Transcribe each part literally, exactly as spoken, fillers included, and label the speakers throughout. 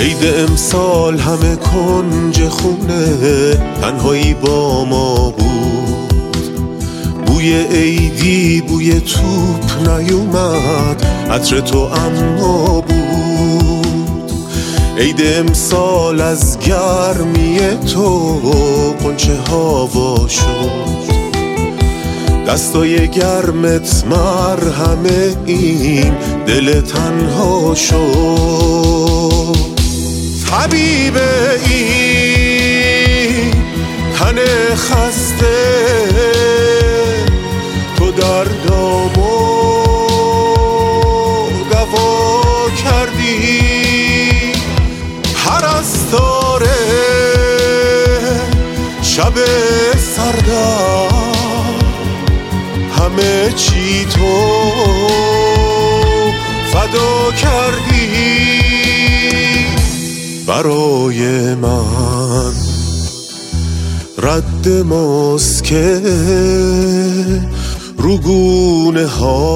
Speaker 1: عید امسال همه کنج خونه تنهایی با ما بود. بوی عیدی بوی توپ نیومد، عطر تو اما بود. عید امسال از گرمی تو قنچه هوا شد، دستای گرمت مرهم این دل تنها شد. طبیب این تن خسته تو دردامو دوا کردی، پرستاره شب سردم همه چی تو فدا کردی. برای من رد مسکه رو گونه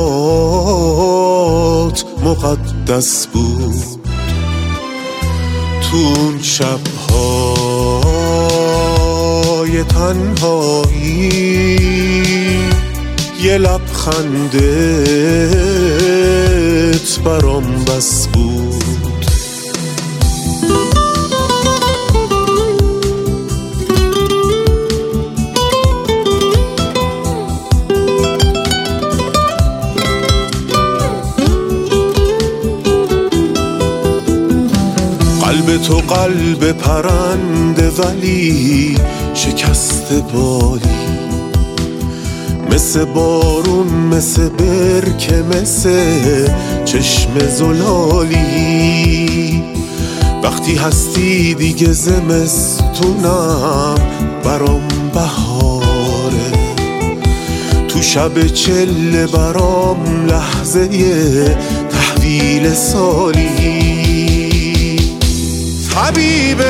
Speaker 1: هات مقدس بود. تو اون شب‌های تنهایی یه لبخندت برام بس بود. قلب تو قلب پرنده ولی شکست بالی، مثل بارون مثل برکه مثل چشم زلالی. وقتی هستی دیگه زمستونم برام بهاره، تو شب چله برام لحظه تحویل سالی. طبیب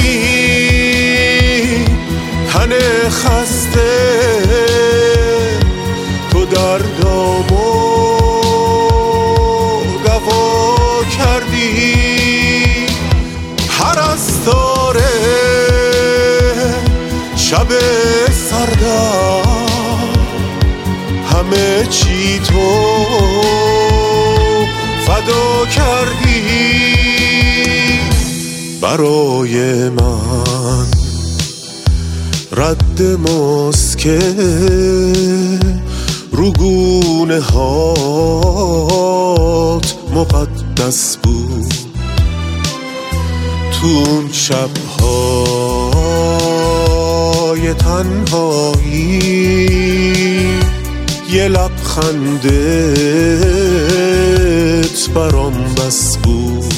Speaker 1: این تن خسته تو دردامو دوا کردی، پرستاره شب سردم همه چی تو فدا کردی. برای من رد مسکه رو گونه هات مقدس بود. تو اون شب‌های تنهایی یه لبخندت برام بس بود.